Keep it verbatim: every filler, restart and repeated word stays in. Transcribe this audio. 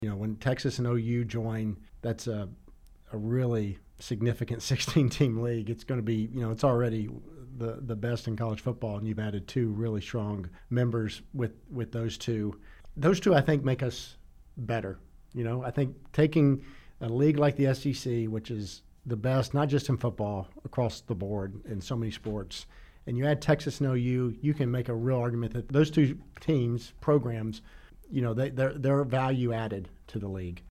You know, when Texas and O U join, that's a, a really significant sixteen-team league. It's going to be, you know, it's already the, the best in college football, and you've added two really strong members with, with those two. Those two, I think, make us better. You know, I think taking a league like the S E C, which is the best, not just in football, across the board in so many sports, and you add Texas and O U, you can make a real argument that those two teams, programs, you know, they, they're, they're value added to the league.